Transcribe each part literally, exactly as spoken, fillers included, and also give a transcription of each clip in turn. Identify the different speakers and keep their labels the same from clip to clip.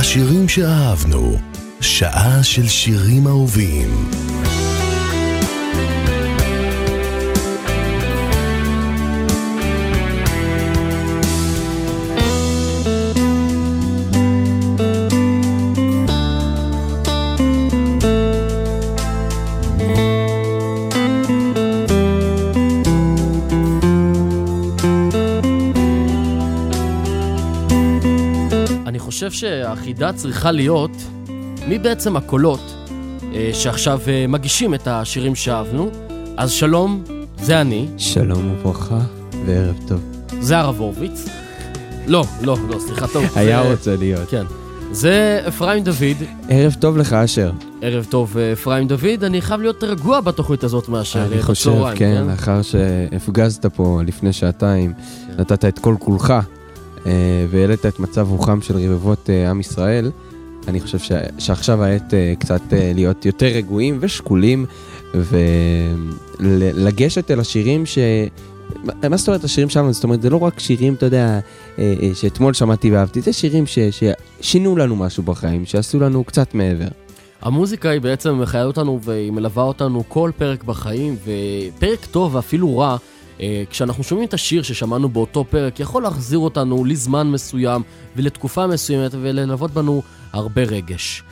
Speaker 1: השירים שאהבנו, שעה של שירים אהובים.
Speaker 2: אני חושב שהחידה צריכה להיות מי בעצם הקולות אה, שעכשיו אה, מגישים את השירים שאהבנו. אז שלום, זה אני.
Speaker 3: שלום וברכה וערב טוב.
Speaker 2: זה הרב הורוביץ. לא, לא, לא, סליחה, טוב.
Speaker 3: היה
Speaker 2: זה...
Speaker 3: רוצה להיות.
Speaker 2: כן. זה אפרים דוד.
Speaker 3: ערב טוב לך אשר.
Speaker 2: ערב טוב אפרים דוד. אני חייב להיות רגוע בתוכנית הזאת מאשר
Speaker 3: אני חושב,
Speaker 2: בצהריים,
Speaker 3: כן,
Speaker 2: כן?
Speaker 3: לאחר שהפגזת פה לפני שעתיים, כן. נתת את כל כולך. והעלית את מצב רוחם של רבבות עם ישראל. אני חושב ש... שעכשיו העת קצת להיות יותר רגועים ושקולים ולגשת אל השירים ש... מה זאת אומרת השירים שלנו? זאת אומרת, זה לא רק שירים, אתה יודע, שאתמול שמעתי ואהבתי, זה שירים ש... ששינו לנו משהו בחיים, שעשו לנו קצת מעבר.
Speaker 2: המוזיקה היא בעצם מחיה אותנו והיא מלווה אותנו כל פרק בחיים, ופרק טוב ואפילו רע, כשאנחנו שומעים את השיר ששמענו באותו פרק, יכול להחזיר אותנו לזמן מסוים ולתקופה מסוימת וללוות בנו הרבה רגש.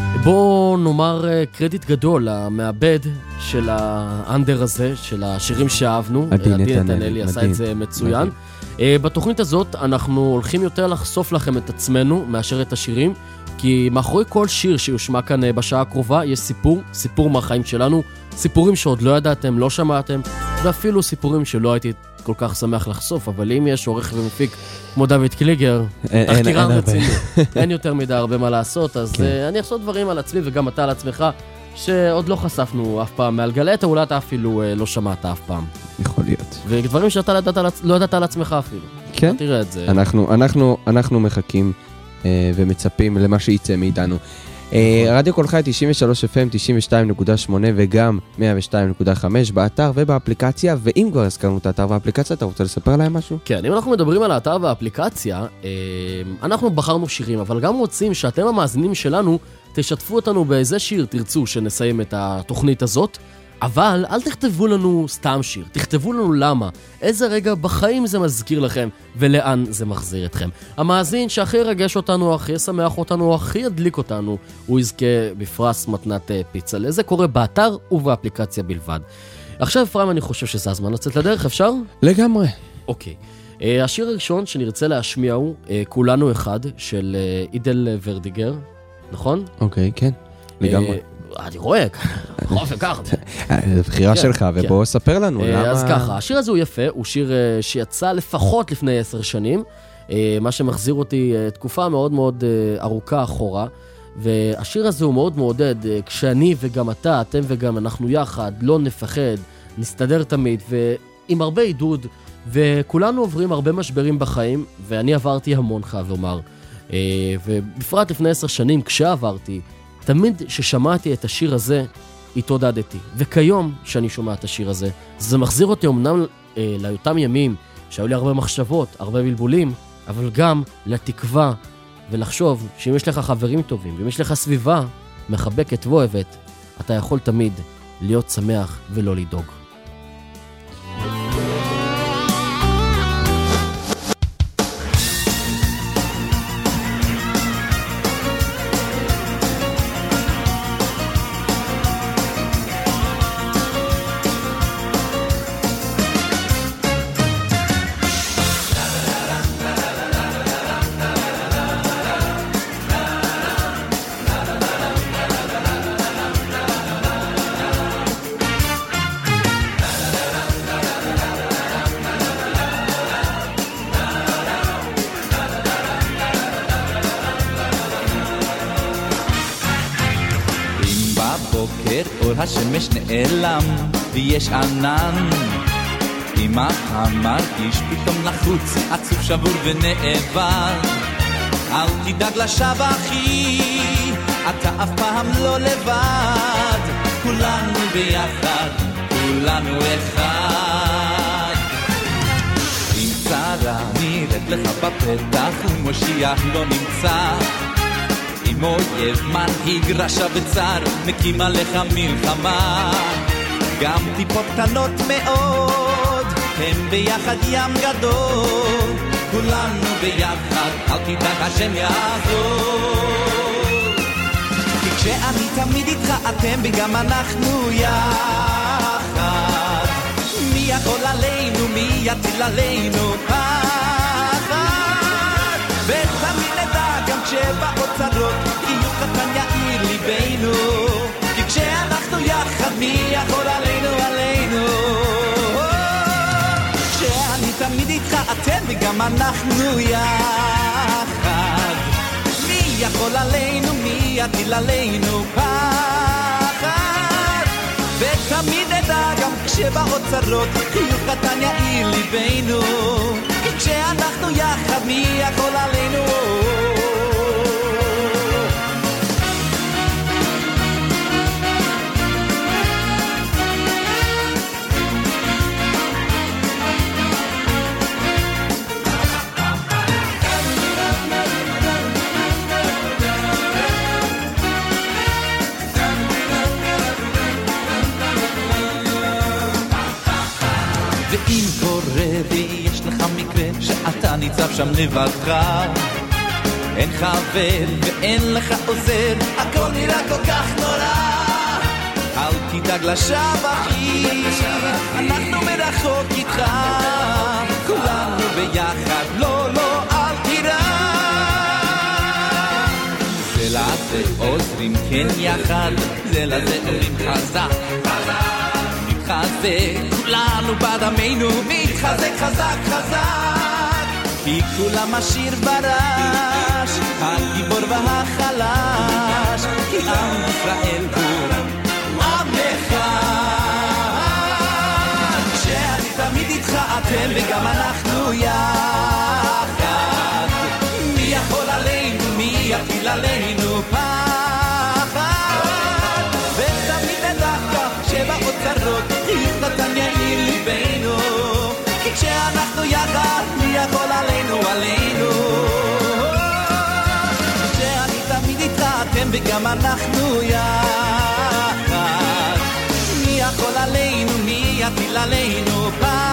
Speaker 2: בואו נאמר קרדיט גדול למעבד של האנדר הזה, של השירים שאהבנו.
Speaker 3: עדי
Speaker 2: נתנאלי עשה את זה מצוין. מדהים. בתוכנית הזאת אנחנו הולכים יותר לחשוף לכם את עצמנו מאשר את השירים, כי מאחורי כל שיר שיושמע כאן בשעה הקרובה יש סיפור, סיפור מהחיים שלנו, סיפורים שעוד לא ידעתם, לא שמעתם, ואפילו סיפורים שלא הייתי כל כך שמח לחשוף, אבל אם יש עורך ומפיק כמו דוד קליגר, תחקירה רציני, אין יותר מדי הרבה מה לעשות, אז אני אחשוב דברים על עצמי וגם אתה על עצמך, שעוד לא חשפנו אף פעם מעל גלית, אולי אתה אפילו לא שמעת אף פעם.
Speaker 3: יכול להיות.
Speaker 2: ודברים שאתה לא ידעת על עצמך אפילו.
Speaker 3: כן.
Speaker 2: תראה את זה.
Speaker 3: אנחנו, אנחנו, אנחנו מחכים ומצפים למה שיצא מאיתנו. רדיו כל חי תשעים ושלוש אף אם, תשעים ושתיים נקודה שמונה וגם מאה ושתיים נקודה חמש באתר ובאפליקציה. ואם כבר הזכרנו את האתר והאפליקציה, אתה רוצה לספר להם משהו?
Speaker 2: כן, אם אנחנו מדברים על האתר והאפליקציה, אנחנו בחרנו שירים, אבל גם רוצים שאתם המאזינים שלנו תשתפו אותנו באיזה שיר תרצו שנסיים את התוכנית הזאת, אבל אל תכתבו לנו סתם שיר, תכתבו לנו למה, איזה רגע בחיים זה מזכיר לכם ולאן זה מחזיר אתכם. המאזין שהכי ירגש אותנו, הכי ישמח אותנו, הכי ידליק אותנו, הוא יזכה בפרס מתנת פיצה. זה קורה באתר ובאפליקציה בלבד. עכשיו אפרים, אני חושב שזה הזמן לצאת לדרך, אפשר?
Speaker 3: לגמרי.
Speaker 2: אוקיי. השיר הראשון שנרצה להשמיע הוא כולנו אחד של אידל ורדיגר, נכון?
Speaker 3: אוקיי, כן, לגמרי.
Speaker 2: אני רואה, חוף וכך.
Speaker 3: זה בחירה שלך, ובואו ספר לנו למה...
Speaker 2: אז ככה, השיר הזה הוא יפה, הוא שיר שיצא לפחות לפני עשר שנים, מה שמחזיר אותי תקופה מאוד מאוד ארוכה אחורה, והשיר הזה הוא מאוד מעודד, כשאני וגם אתה, אתם וגם אנחנו יחד, לא נפחד, נסתדר תמיד, ועם הרבה עידוד, וכולנו עוברים הרבה משברים בחיים, ואני עברתי המון חייב לומר, ובפרט לפני עשר שנים, כשעברתי, תמיד ששמעתי את השיר הזה, התעודדתי. וכיום שאני שומע את השיר הזה, זה מחזיר אותי אמנם אה, לאותם ימים שהיו לי הרבה מחשבות, הרבה בלבולים, אבל גם לתקווה ולחשוב שאם יש לך חברים טובים, ואם יש לך סביבה מחבקת ואוהבת, אתה יכול תמיד להיות שמח ולא לדאוג.
Speaker 4: השמש נעלם ויש ענן, אם אתה מרגיש פתאום לחוץ, עצוב שבור ונאבד, אל תדאג לשווא אחי, אתה אף פעם לא לבד, כולנו ביחד, כולנו אחד. אם צרה נראית לך בפתח ומושיע לא נמצא, עם אויב מנהיג רשע וצר מקים עליך מלחמה גם טיפות קטנות מאוד הם ביחד ים גדול כולנו ביחד אל תדאג השם יעזור כי כשאני תמיד איתך אתם וגם אנחנו יחד מי יכול עלינו מי יטיל עלינו פחד ותמיד נדע גם כשבאות צרות חיוך קטן יאיר ליבנו כי כשאנחנו יחד מי יכול עלינו עלינו כשאני תמיד איתך אתם וגם אנחנו יחד מי יכול עלינו מי יטיל עלינו פחד ותמיד נדע גם כשבאות צרות חיוך קטן יאיר ליבנו כי כשאנחנו יחד מי יכול עלינו ואם קורה ויש לך מקרה שאתה ניצב שם לבדך אין חבר ואין לך עוזר הכל נראה כל כך נורא אל תדאג לשווא אחי אנחנו מרחוק איתך כולנו ביחד לא לא אל תירא זה לזה עוזרים כן יחד זה לזה אומרים חזק מתחזק כולנו בדמנו מתחזק חזק חזק כי כולם השיר ברש הגיבור והחלש כי עם ישראל הוא עם אחד כשאני תמיד איתך אתם וגם אנחנו יחד מי יכול עלינו מי יפיל עלינו פחד ותמיד נדע שבאות צרות חיוך קטן יאיר ליבנו כי כשאנחנו יחד מי יכול עלינו עלינו כשאני תמיד איתך אתם וגם אנחנו יחד מי יכול עלינו מי יפיל עלינו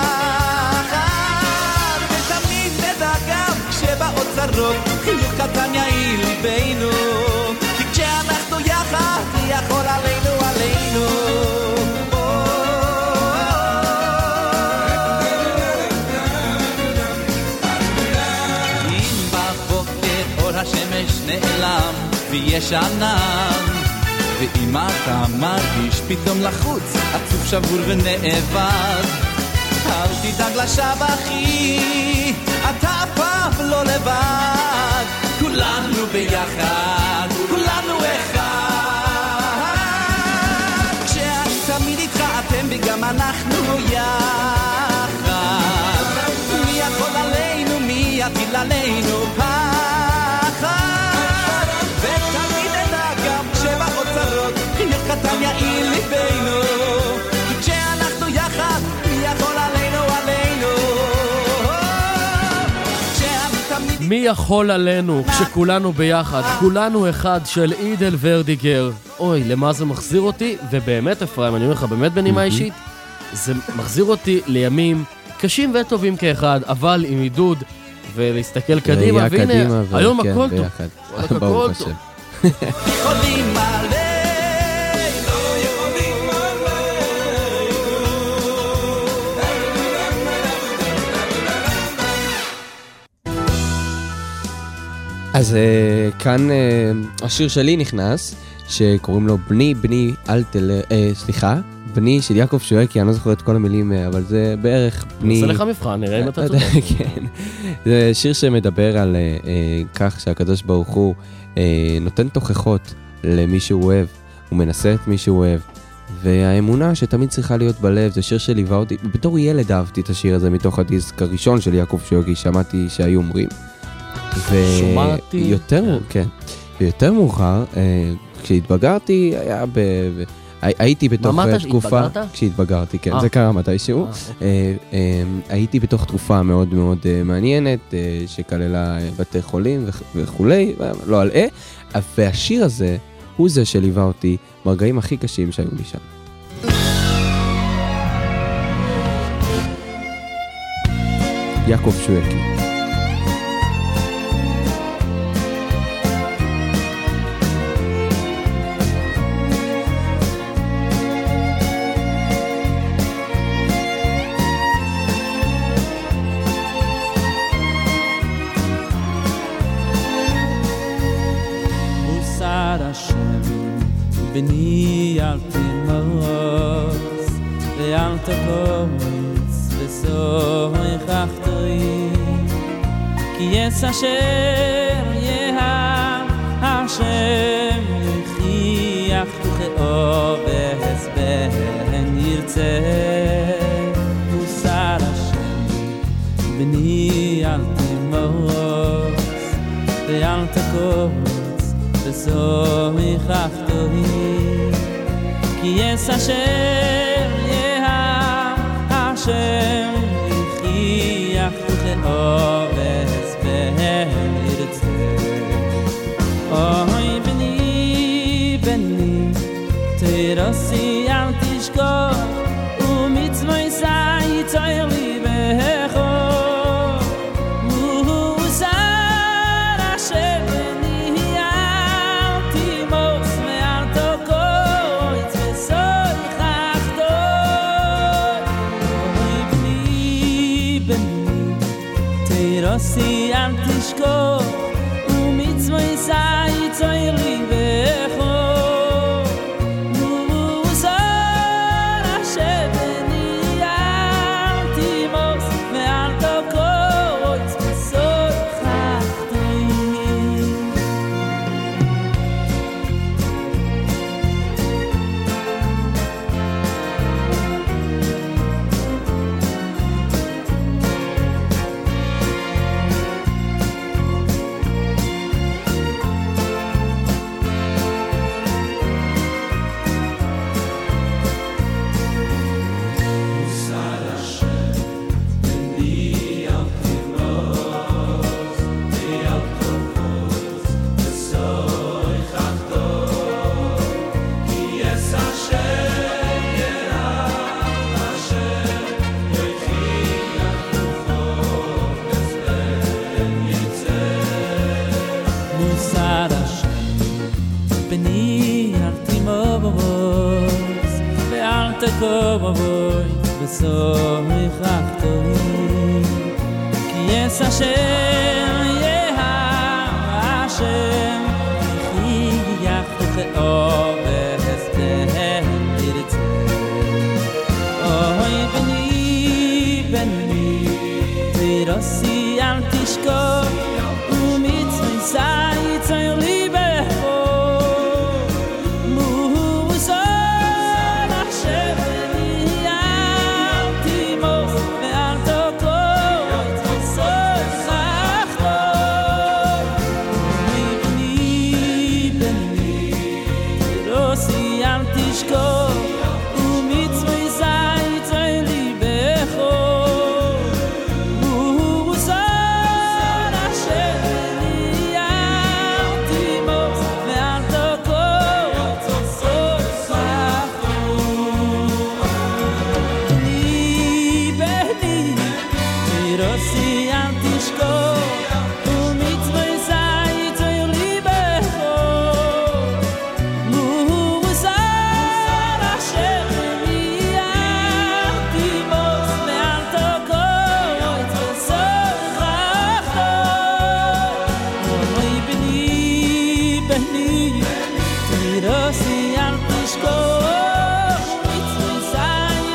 Speaker 4: פחד ותמיד נדע גם כשבאות צרות חיוך קטן יאיר ליבנו כי כשאנחנו יחד מי יכול עלינו עלינו השמש נעלם ויש ענן ואם אתה מרגיש פתאום לחוץ עצוב שבור ונאבד אל תדאג לשווא אחי אתה פעם לא לבד כולנו ביחד כולנו אחד כשאני תמיד איתך אתם וגם אנחנו יחד מי יכול עלינו מי יטיל עלינו פחד ותמיד נדע גם כשבאות צרות חיוך קטן יאיר ליבנו כי כשאנחנו יחד מי יכול עלינו עלינו
Speaker 2: מי יכול עלינו כשכולנו ביחד כולנו אחד של אידל ורדיגר אוי למה זה מחזיר אותי ובאמת אפרים אני אומר לך באמת בנימה אישית זה מחזיר אותי לימים קשים וטובים כאחד אבל עם עידוד ולהסתכל קדימה, והנה, היום הכל טוב.
Speaker 3: ברוך השם.
Speaker 4: יכולים מלא, לא יכולים מלא.
Speaker 3: אז כאן השיר שלי נכנס, שקוראים לו בני, בני, אל תלך, סליחה, בני של יעקב שואקי, אני לא זוכר את כל המילים, אבל זה בערך בני...
Speaker 2: עושה לך מבחן, נראה אם אתה צודק.
Speaker 3: כן, זה שיר שמדבר על כך שהקדוש ברוך הוא נותן תוכחות למי שהוא אוהב, הוא מנסה את מי שהוא אוהב, והאמונה שתמיד צריכה להיות בלב, זה שיר שליווה אותי, בתור ילד אהבתי את השיר הזה מתוך הדיסק הראשון של יעקב שואקי, שמעתי שהיו אומרים.
Speaker 2: שמעתי...
Speaker 3: ויותר מאוחר, כשהתבגרתי, היה ב... הייתי בתוך תקופה...
Speaker 2: התבגרת?
Speaker 3: כשהתבגרתי, כן, זה קרה מתישהו. הייתי בתוך תקופה מאוד מאוד מעניינת, שכללה בתי חולים וכולי, לא על אה, והשיר הזה הוא זה שליווה אותי ברגעים הכי קשים שהיו לי שם. יעקב שויקי.
Speaker 5: בני אל תמוס ואל תקוץ וסוי חכתוי כי יש אשר יהיה השם יכיח תוכאו והסבן ירצה מוסר השם בני אל תמוס ואל תקוץ וסוי חכתוי כי יש אשר יהיה השם יכיח תוכאו והסבן ירצה אוי בני בני תרסי אל תשכח ומצווי סי צויר לי בחור רוסי אל תשכח ומצווי סי צויר לי בחור מוסר אשר בני אל תמוס ואל תקוץ וסוי חכתוי כובוי וסוי חכתוי כי יש אשר יהיה השם יכיח תוכאו והסבן ירצה אוי בני בני תרסי אל תשכח ומצווי סי צויר לי בחור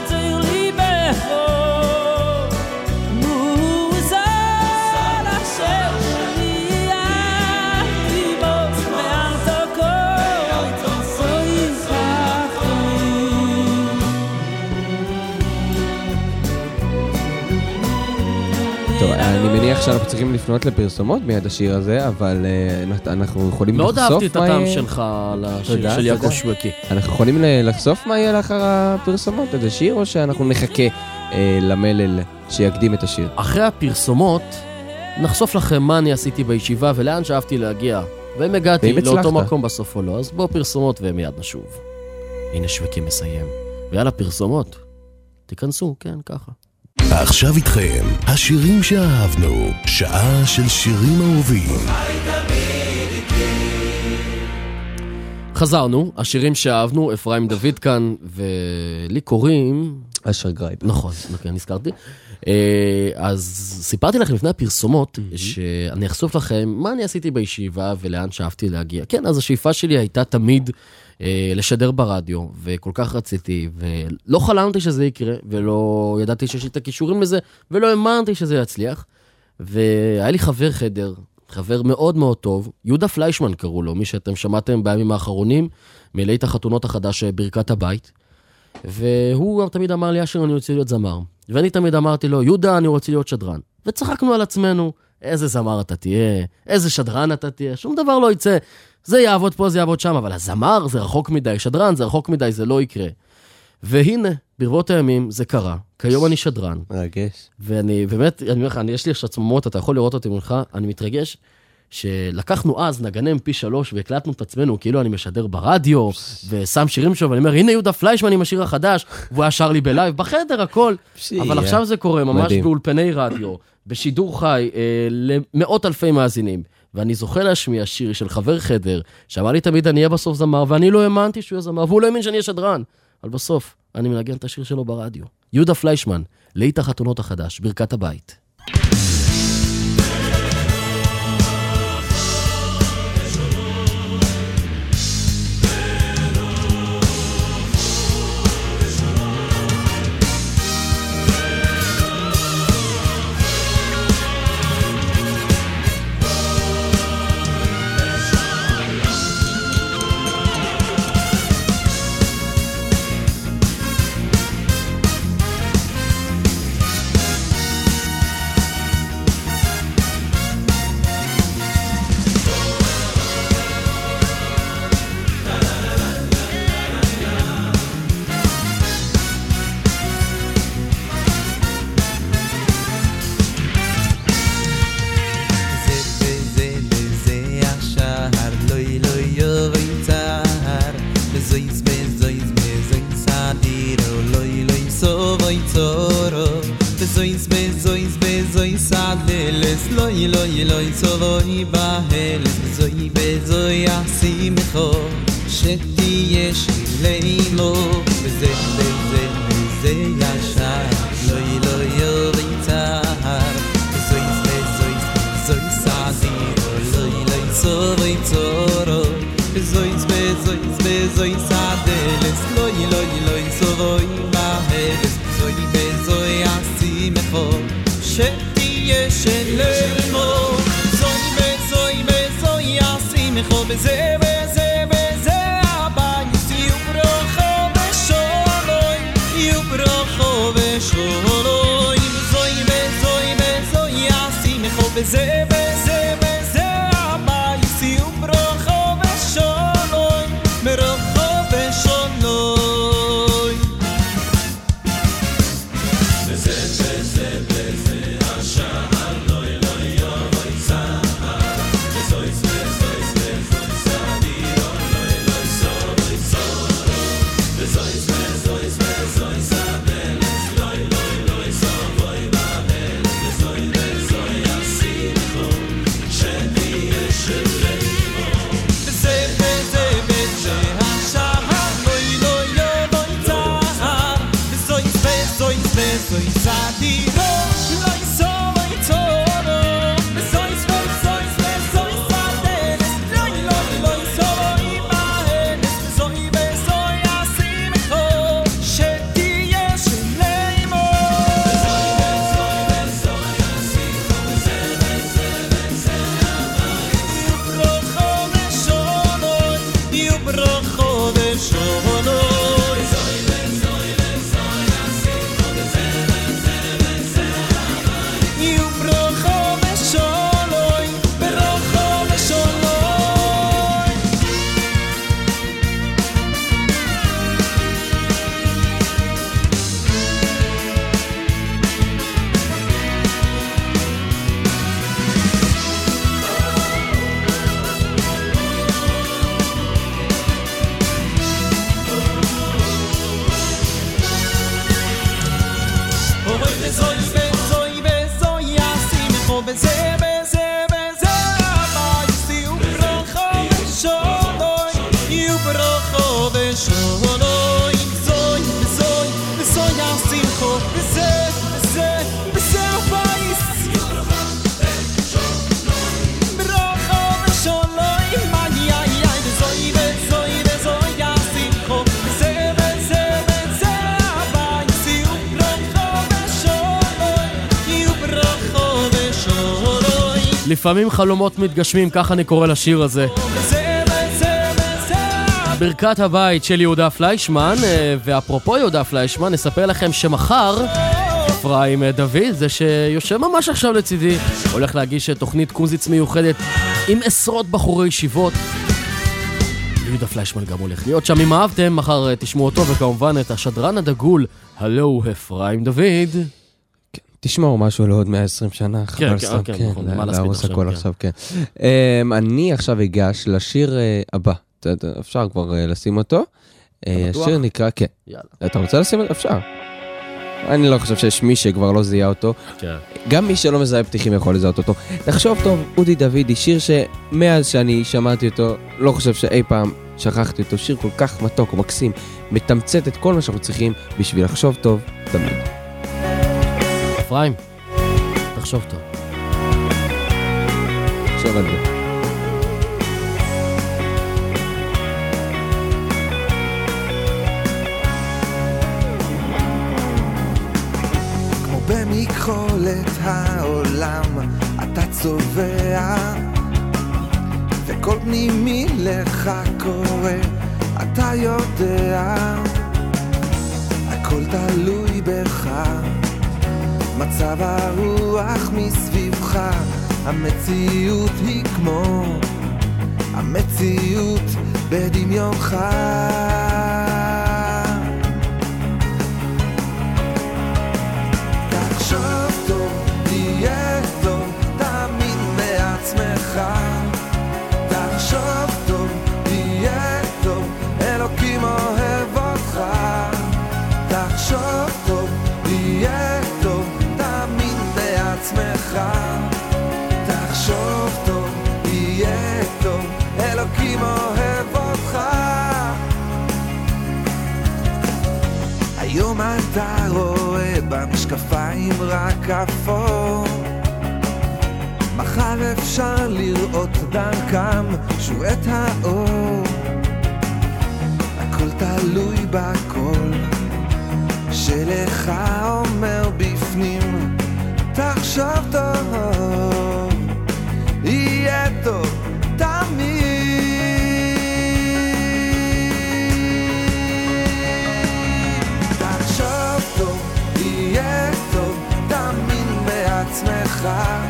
Speaker 5: Share
Speaker 3: טוב, אני מניח שאנחנו צריכים לפנות לפרסומות מיד השיר הזה, אבל אנחנו יכולים לחשוף מה...
Speaker 2: מאוד אהבתי את הטעם שלך לשיר של יעקב שווקי.
Speaker 3: אנחנו יכולים לחשוף מה יהיה לאחר הפרסומות, איזה שיר, או שאנחנו נחכה למלל שיקדים את השיר?
Speaker 2: אחרי הפרסומות, נחשוף לכם מה אני עשיתי בישיבה ולאן שאהבתי להגיע. ואם הגעתי לאותו מקום בסוף או לא, אז בואו פרסומות ומיד נשוב. הנה שווקי מסיים. ויאללה פרסומות. תיכנסו, כן, ככה.
Speaker 1: עכשיו איתכם, השירים שאהבנו, שעה של שירים אהובים.
Speaker 2: חזרנו, השירים שאהבנו, אפרים דוד כאן, ולי קוראים...
Speaker 3: אשר גרייב.
Speaker 2: נכון, נכון, נזכרתי. אז סיפרתי לכם לפני הפרסומות, שאני אחשוף לכם מה אני עשיתי בישיבה ולאן שאהבתי להגיע. כן, אז השאיפה שלי הייתה תמיד לשדר ברדיו, וכל כך רציתי, ולא חלמתי שזה יקרה, ולא ידעתי שיש לי את הכישורים לזה, ולא האמנתי שזה יצליח. והיה לי חבר חדר, חבר מאוד מאוד טוב, יהודה פליישמן קראו לו, מי שאתם שמעתם בימים האחרונים, מלהיט החתונות החדש ברכת הבית. והוא תמיד אמר לי, אשר, אני רוצה להיות זמר. ואני תמיד אמרתי לו, יהודה, אני רוצה להיות שדרן. וצחקנו על עצמנו, איזה זמר אתה תהיה, איזה שדרן אתה תהיה, שום דבר לא יצא. זה יעבוד פה, זה יעבוד שם, אבל הזמר זה רחוק מדי, שדרן זה רחוק מדי, זה לא יקרה. והנה, ברבות הימים זה קרה. כיום אני שדרן.
Speaker 3: מרגש.
Speaker 2: ואני, באמת, אני אומר לך, יש לי עצמות, אתה יכול לראות אותי מולך, אני מתרגש, שלקחנו אז נגנם פי שלוש והקלטנו את עצמנו, כאילו אני משדר ברדיו, ושם שירים שלו, ואני אומר, הנה יהודה פליישמן עם השיר החדש, והוא היה שר לי בלייב, בחדר, הכל. אבל עכשיו זה קורה, ממש באולפני רדיו, בשידור חי, למאות אלפי מאזינים. ואני זוכה להשמיע שיר של חבר חדר, שאמר לי תמיד אני אהיה בסוף זמר, ואני לא האמנתי שהוא יהיה זמר, והוא לא האמין שאני אהיה שדרן. אבל בסוף, אני מנגן את השיר שלו ברדיו. יהודה פליישמן, להיט החתונות החדש, ברכת הבית.
Speaker 6: Zois, zois, zois, zois,
Speaker 2: לפעמים חלומות מתגשמים, ככה אני קורא לשיר הזה. ברכת הבית של יהודה פליישמן, ואפרופו יהודה פליישמן, נספר לכם שמחר אפרים דוד, זה שיושב ממש עכשיו לצידי, הולך להגיש תוכנית קומזיץ מיוחדת עם עשרות בחורי ישיבות. יהודה פליישמן גם הולך להיות שם. אם אהבתם, מחר תשמעו אותו, וכמובן את השדרן הדגול, הלו אפרים דוד.
Speaker 3: תשמעו משהו לעוד מאה ועשרים שנה, חבל סתם, כן, להרוס הכל עכשיו, כן. אני עכשיו אגש לשיר הבא, אפשר כבר לשים אותו. השיר נקרא, כן. אתה רוצה לשים אותו? אפשר. אני לא חושב שיש מי שכבר לא זיהה אותו. גם מי שלא מזהה פתיחים יכול לזהות אותו. תחשוב טוב, אודי דוידי, שיר שמאז שאני שמעתי אותו, לא חושב שאי פעם שכחתי אותו. שיר כל כך מתוק ומקסים, מתמצת את כל מה שאנחנו צריכים בשביל לחשוב טוב תמיד.
Speaker 2: אפרים, תחשוב טוב.
Speaker 3: תחשוב על זה.
Speaker 6: במכחולת העולם אתה צובע, וכל פנימי לך קורה, אתה יודע, הכל תלוי בך, מצב הרוח מסביבך, המציאות היא כמו המציאות בדמיונך. תחשוב טוב, תהיה טוב, תאמין בעצמך. תחשוב טוב, תהיה טוב, אלוקים אוהב אותך. תחשוב טוב, תהיה טוב, תאמין בעצמך. תחשוב טוב, תהיה טוב, אלוקים אוהב אותך. היום אתה רואה במשקפיים רק אפור, מחר אפשר לראות דרכם שוב את האור. הכל תלוי בכל שלך אומר בפנים. תחשוב טוב, יהיה טוב תמיד. תחשוב טוב, יהיה טוב, תאמין בעצמך.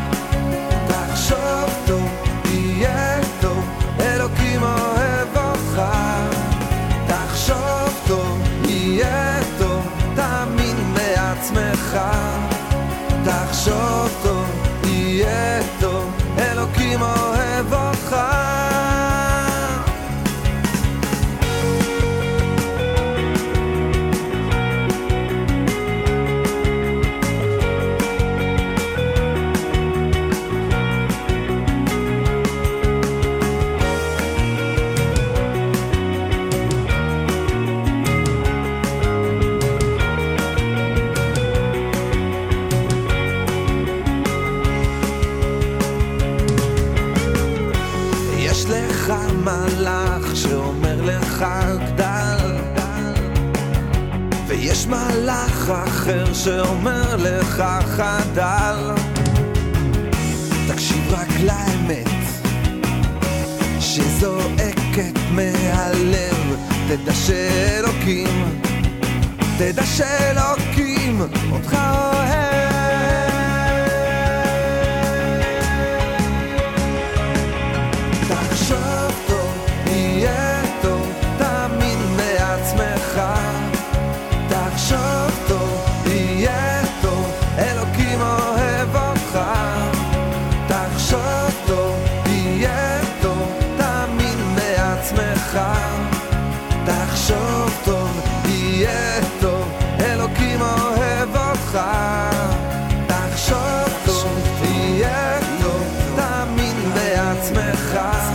Speaker 6: תחשוב טוב, יהיה טוב, אלוקים אוהב אותך. תחשוב טוב, יהיה טוב, תאמין בעצמך. תחשוב טוב, יהיה טוב, אלוקים אוהב אותך. מלאך שאומר לך גדל, ויש מלאך אחר שאומר לך חדל. תקשיב רק לאמת שזועקת מהלב, תדע שאלוקים, תדע שאלוקים אותך אוהב. תחשוב טוב, יהיה טוב, תאמין בעצמך. תחשוב טוב, יהיה טוב, אלוקים אוהב אותך. תחשוב טוב, יהיה טוב, תאמין בעצמך. תחשוב טוב, יהיה טוב, אלוקים אוהב אותך. תחשוב טוב, יהיה טוב, תאמין בעצמך.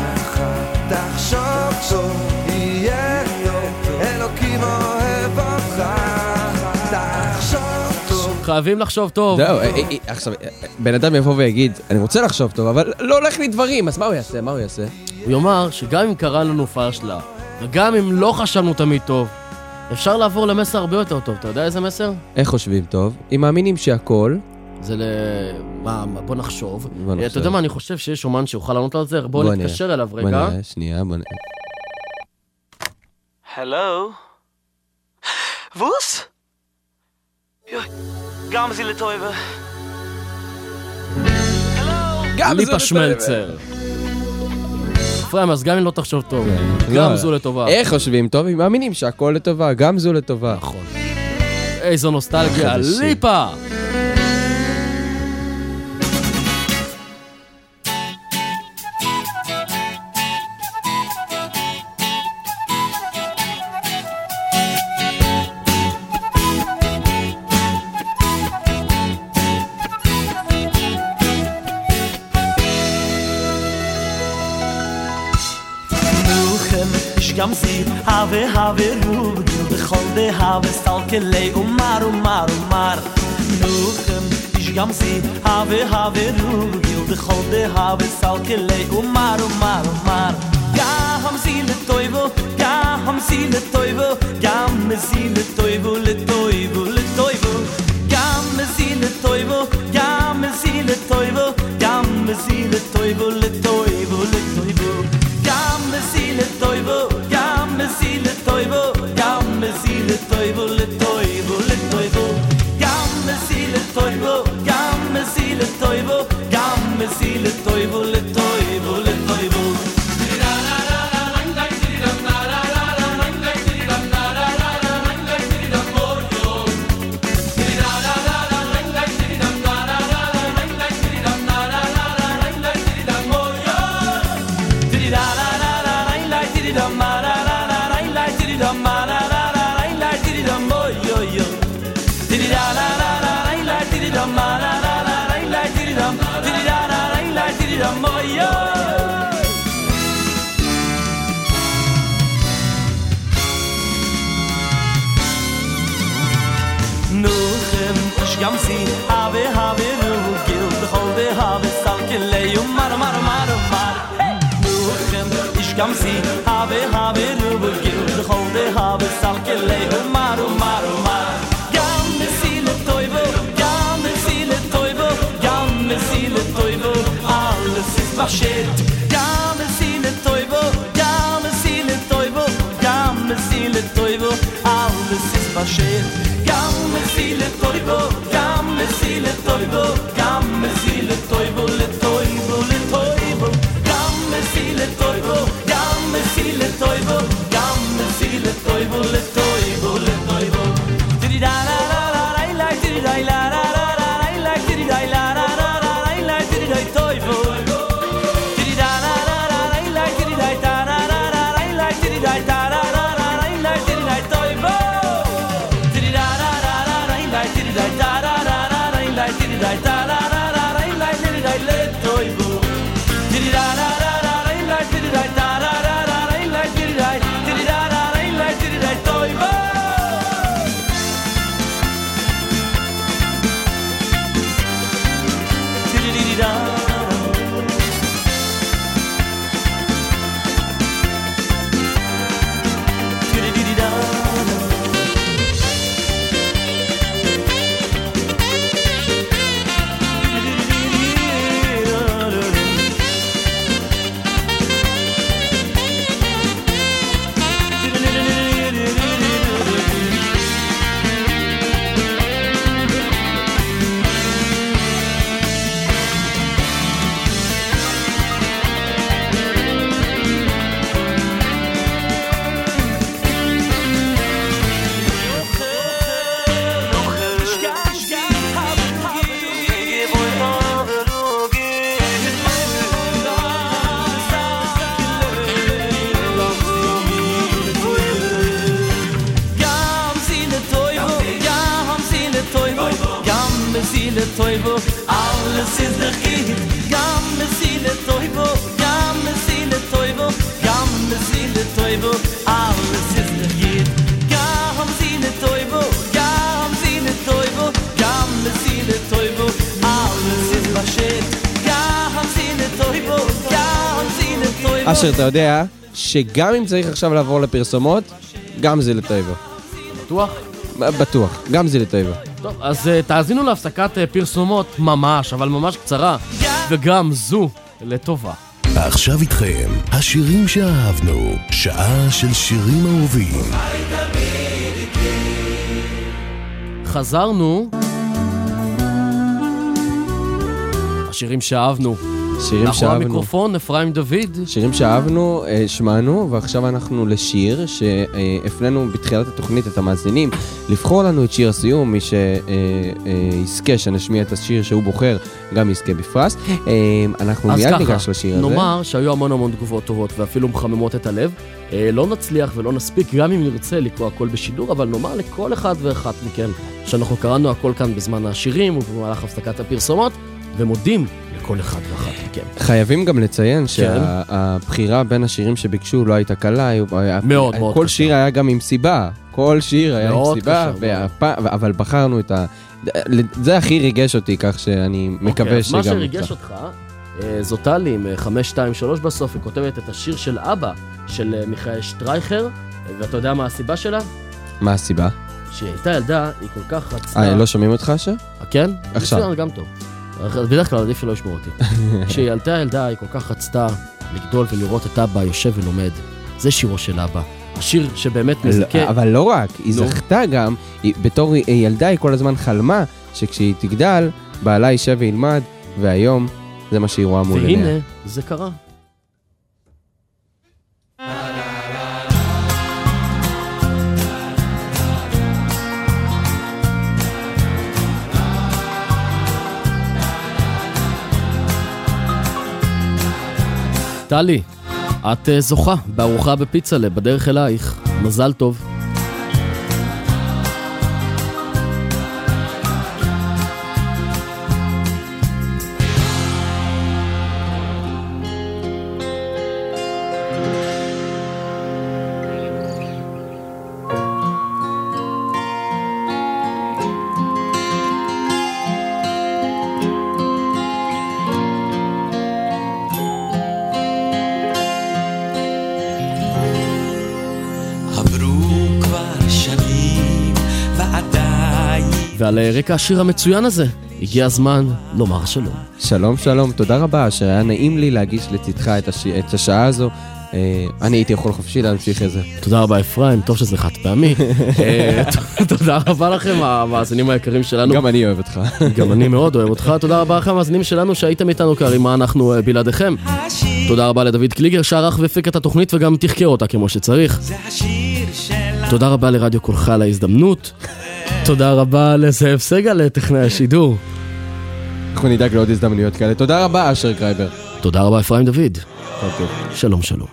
Speaker 6: תחשוב טוב, יהיה טוב, אלוקים אוהב אותך. תחשוב טוב.
Speaker 2: חייבים לחשוב טוב.
Speaker 3: זהו, עכשיו, בן אדם יבוא ויגיד, אני רוצה לחשוב טוב, אבל לא הולך לי דברים, אז מה הוא יעשה? מה הוא יעשה?
Speaker 2: הוא יאמר שגם אם קרה לנו פשלה, וגם אם לא חשבנו תמיד טוב, אפשר לעבור למסר הרבה יותר טוב. אתה יודע איזה מסר?
Speaker 3: איך חושבים טוב? אם מאמינים שהכל
Speaker 2: זה ל... מה, בוא נחשוב.
Speaker 3: בוא נחשוב.
Speaker 2: אתה יודע מה, אני חושב שיש אומן שיוכל לענות על זה, בוא נתקשר אליו רגע.
Speaker 3: בוא נראה, שנייה, בוא נראה.
Speaker 7: הלו? ווס? יוי, גם זה לטויבה.
Speaker 2: ליפה שמלצר. אפרים, אז גם אם לא תחשוב טוב, גם זו לטובה.
Speaker 3: איך חושבים טוב? הם מאמינים שהכל לטובה, גם זו לטובה.
Speaker 2: נכון. איזו נוסטלגיה, ליפה!
Speaker 7: גם זיר, הווה הווה רוב, גיל בכל דה הווה סלקלי, אומר אומר אומר. נוחם, איש גם זיר, הווה הווה רוב, גיל בכל דה הווה סלקלי, אומר אומר אומר. גם זיר לטויבו, גם זיר לטויבו, גם זיר לטויבו, לטויבו, לטויבו. גם זיר לטויבו, גם זיר לטויבו, גם זיר לטויבו, לטויבו, לטויבו. גם זיר לטויבו, גם זיר לטויבו, גם זיר לטויבו, לטויבו, לטויבו. גם זיר לטויבו, גם זיר לטויבו, גם זיר לטויבו, לטויבו, לטויבו. גם זי, הווה הווה רו, גיל בכל דה הווה סלקלי, ומר ומר ומר ומר. נוחם, איש גם זי, הווה הווה רו, גיל בכל דה הווה סלקלי, ומר ומר ומר. גם זי לטויבו, גם זי לטויבו, גם זי לטויבו, alles ist בשט. גם זי לטויבו, גם זי לטויבו, גם זי לטויבו, alles ist בשט. גם זי לטויבו, גם זי לטויבו, גם זי לטויבו, לטויבו, לטויבו. גם זי לטויבו, גם זי לטויבו, גם זי לטויבו, לטויבו, לטויבו. די דה לה לה לה לה די דה לה לה לה לה די דה לה לה לה לה די דה טויבו. די דה לה לה לה לה די דה דה לה לה לה די דה דה לה לה לה די דה טויבו. די דה לה לה לה די דה דה לה לה די דה דה לה לה לה די דה לטויבו. די דה לה לה לה די דה דה לה לה די דה די דה לה די דה טויבו. Toivo, alles ist der Kind. Gam Mesile Toivo, Gam Mesile Toivo, Gam Mesile Toivo, alles ist der Kind. Gam Mesile Toivo, Gam Mesile Toivo, Gam Mesile Toivo, alles ist בשט. Gam Mesile Toivo, Gam Mesile Toivo.
Speaker 3: אשר, אתה יודע שגם אם צריך עכשיו לעבור לפרסומות, גם זה לטויבו.
Speaker 2: בטוח?
Speaker 3: בטוח, גם זה לטויבו.
Speaker 2: טוב, אז uh, תאזינו להפסקת uh, פרסומות ממש, אבל ממש קצרה, וגם זו לטובה.
Speaker 1: עכשיו איתכם, השירים שאהבנו, שעה של שירים אהובים.
Speaker 2: חזרנו. השירים שאהבנו.
Speaker 3: שירים
Speaker 2: מאחורי
Speaker 3: שאהבנו.
Speaker 2: המיקרופון, אפרים דוד.
Speaker 3: שירים שאהבנו, שמענו, ועכשיו אנחנו לשיר שהפנינו בתחילת התוכנית את המאזינים לבחור לנו את שיר הסיום. מי שיזכה שנשמיע את השיר שהוא בוחר גם יזכה בפרס. אנחנו מיד ניגש לשיר הזה.
Speaker 2: נאמר שהיו המון המון תגובות טובות ואפילו מחממות את הלב. לא נצליח ולא נספיק גם אם נרצה לקרוא הכל בשידור, אבל נאמר לכל אחד ואחת מכן שאנחנו קראנו הכל כאן בזמן השירים ובמהלך הפסקת הפרסומות, ומודים לכל אחד ואחת מכם.
Speaker 3: חייבים גם לציין שהבחירה בין השירים שביקשו לא הייתה קלה.
Speaker 2: מאוד מאוד קשה.
Speaker 3: כל שיר היה גם עם סיבה. כל שיר היה עם סיבה, אבל בחרנו את ה... זה הכי ריגש אותי, כך שאני מקווה שגם...
Speaker 2: מה שריגש אותך, זו טלי עם חמש שתיים שלוש בסוף, היא כותבת את השיר של אבא, של מיכאל שטרייכר, ואתה יודע מה הסיבה שלה?
Speaker 3: מה הסיבה?
Speaker 2: שהיא הייתה ילדה, היא כל כך רצתה...
Speaker 3: אה, לא שומעים אותך עכשיו?
Speaker 2: כן?
Speaker 3: עכשיו.
Speaker 2: מצוין, גם טוב. בדרך כלל עדיף לא ישמעו אותי. כשהיא ילדה ילדה, היא כל כך רצתה לגדול ולראות את אבא יושב ולומד. זה שירו של אבא. השיר שבאמת מזכה...
Speaker 3: אבל לא רק, היא זכתה גם, בתור ילדה היא כל הזמן חלמה, שכשהיא תגדל, בעלה יישב וילמד, והיום זה מה שהיא רואה מול עיניה.
Speaker 2: והנה, זה קרה. טלי, את זוכה בארוחה בפיצה בדרך אלייך. מזל טוב. ועל רקע השיר המצוין הזה, הגיע הזמן לומר שלום.
Speaker 3: שלום, שלום, תודה רבה, שהיה נעים לי להגיש לצדך את, הש... את השעה הזו. אה, אני הייתי יכול חופשי להמשיך את זה.
Speaker 2: תודה רבה, אפרים, טוב שזה חד פעמי. אה, תודה רבה לכם, המאזינים היקרים שלנו.
Speaker 3: גם אני אוהב אותך.
Speaker 2: גם אני מאוד אוהב אותך. תודה רבה לכם, המאזינים שלנו שהייתם איתנו כרימה, אנחנו בלעדיכם. תודה רבה לדוד קליגר, שערך והפיק את התוכנית וגם תחקר אותה כמו שצריך. תודה רבה לרדיו קולך על ההזדמנות. תודה רבה לזאב סגל, לטכנאי השידור.
Speaker 3: אנחנו נדאג לעוד הזדמנויות כאלה. תודה רבה, אשר קרייבר.
Speaker 2: תודה רבה, אפרים דוד. שלום, שלום.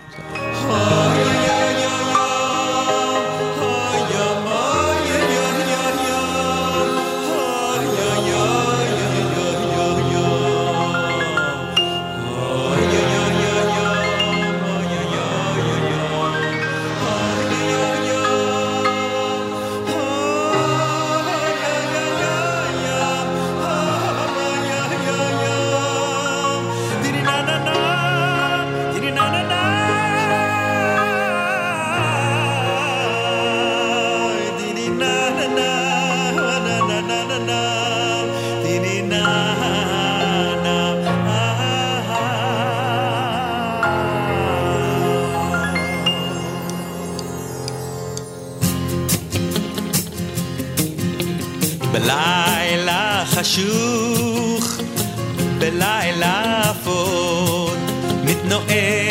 Speaker 8: בלילה חשוך, בלילה אפור, מתנועע